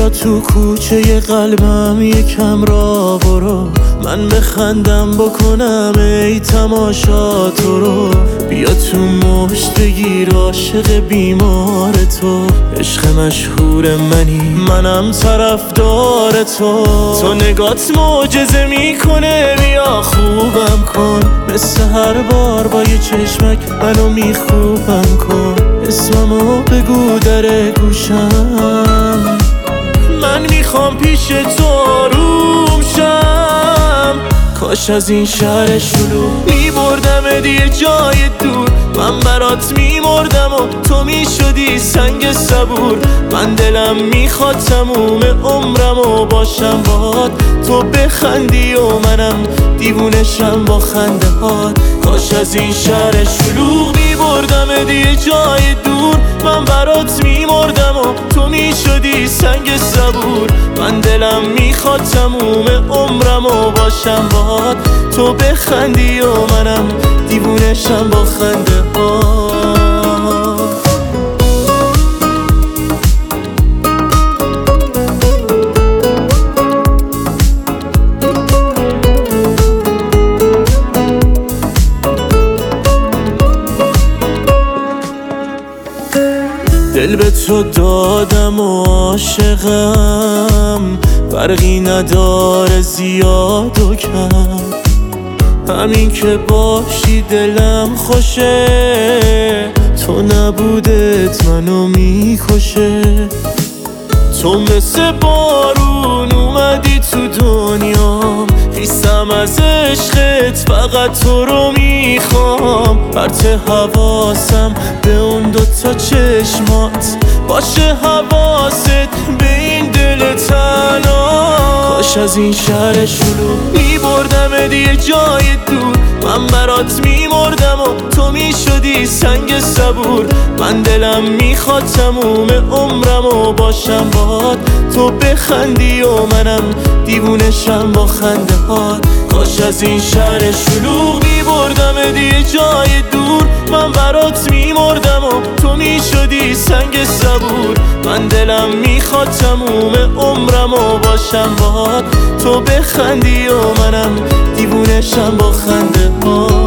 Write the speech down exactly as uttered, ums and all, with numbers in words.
بیا تو کوچه قلبم یکم را برو، من بخندم بکنم ای تماشا تو رو. بیا تو مشت بگیر عاشق بیمار تو، عشق مشهور منی منم طرفدار تو. تو نگات معجزه میکنه بیا خوبم کن، مثل هر بار با یه چشمک منو میخوبم کن. اسممو بگو در گوشم، من میخوام پیش تو آروم شم. کاش از این شهر شلوغ میبردم یه جای دور، من برات میمردم و تو میشدی سنگ صبور. من دلم میخواد تموم عمرم و باشم باهات، تو بخندی و منم دیوونشم با خنده هات. کاش از این شهر شلوغ میبردم یه جای دور، من برات میمردم و تو میشدی سنگ صبور. من دلم میخواد تموم عمرم و باشم باهات، تو بخندی و منم دیوونشم با خنده هات. دل به تو دادم و عاشقم، فرقی نداره زیاد و کم. همین که باشی دلم خوشه، تو نبودت منو میکشه. تو مثل بارون اومدی تو دنیام، خیستم از عشقت فقط تو رو میخوام. پرت حواسم به اون دوتا چشمات، باشه حواست به این دل تنها. کاش از این شهر شلوغ میبردم یه جای دور، من برات میمردم و تو میشدی سنگ صبور. من دلم میخواد تموم عمرم و باشم باهات، تو بخندی و منم دیوونشم با خنده هات. کاش از این شهر شلوغ میبردم یه جای دور، من برات میمردم و تو میشدی سنگ صبور. من دلم میخواد تموم عمرم و باشم باهات، تو بخندی و منم دیوونشم با خنده هات.